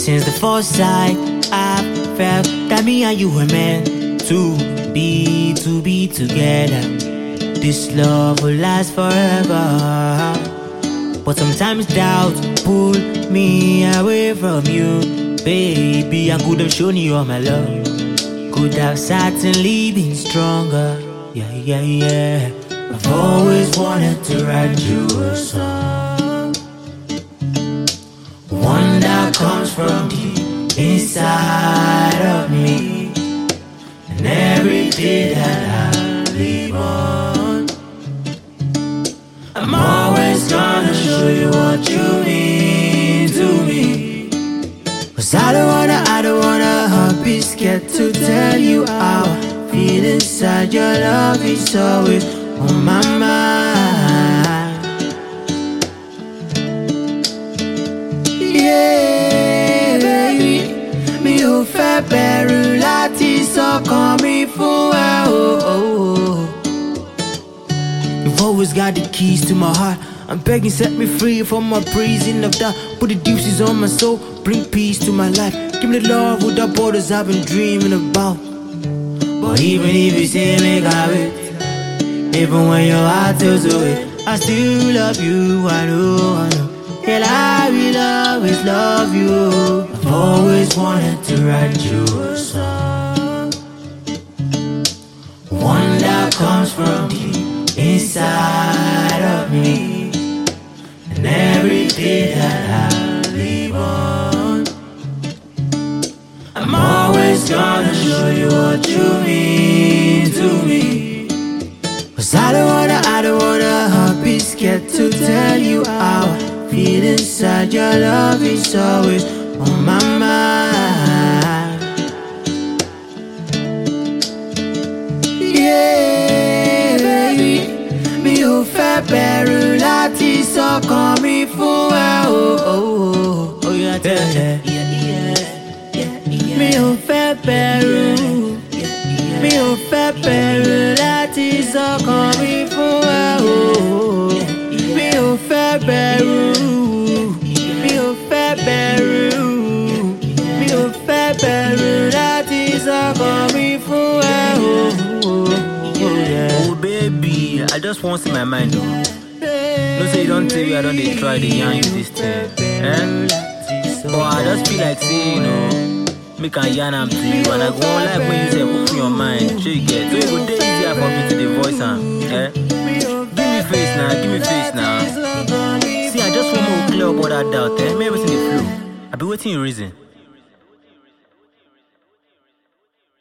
Since the first sight, I felt that me and you were meant to be together. This love will last forever. But sometimes doubt pull me away from you. Baby, I could have shown you all my love. Could have certainly been stronger. Yeah, yeah, yeah. I've always wanted to write you a song, one that comes from deep inside of me. And every day that I live on, I'm always gonna show you what you mean to me. Cause I don't wanna be scared to tell you how I feel inside. Your love is always on my mind. Yeah, baby, mi ò fẹ́ bẹ̀rù láti sọkàn mi fún ẹ. You've always got the keys to my heart. I'm begging, set me free from my prison of doubt. Put the deuces on my soul, bring peace to my life. Give me the love without borders I've been dreaming about. But even if you say make I wait, even when your heart tells away, I still love you, I know. And I will always love you. I've always wanted to write you a song, one that comes from deep inside of me. And every day that I live on, I'm always gonna show you what you mean to me. Cause I don't wanna be scared to tell you how I feel inside. Your love is always on my mind. Yeah, baby, mi ò fẹ́ bẹ̀rù láti sọkàn mi fún ẹ. Oh yeah, tẹ́lẹ̀. Mi ò fẹ́ bẹ̀rù, mi ò fẹ́ bẹ̀rù láti sọkàn mi fún ẹ. Mi ò fẹ́ bẹ̀rù, mi ò fẹ́ bẹ̀rù, mi ò fẹ́ bẹ̀rù láti sọkàn mi fún ẹ. Oh baby, I just want to see my mind though. No say you don't tell you I don't dey try to yarn you this thing, eh? But I just feel like saying, you know, make I yarn am to you, and I go on like when you say open your mind, sure you get. So it go dey easier for me to the voice am, eh? Give me face now. See, I just want to clear up all that doubt, eh? Make everything dey flow. I be waiting your reason.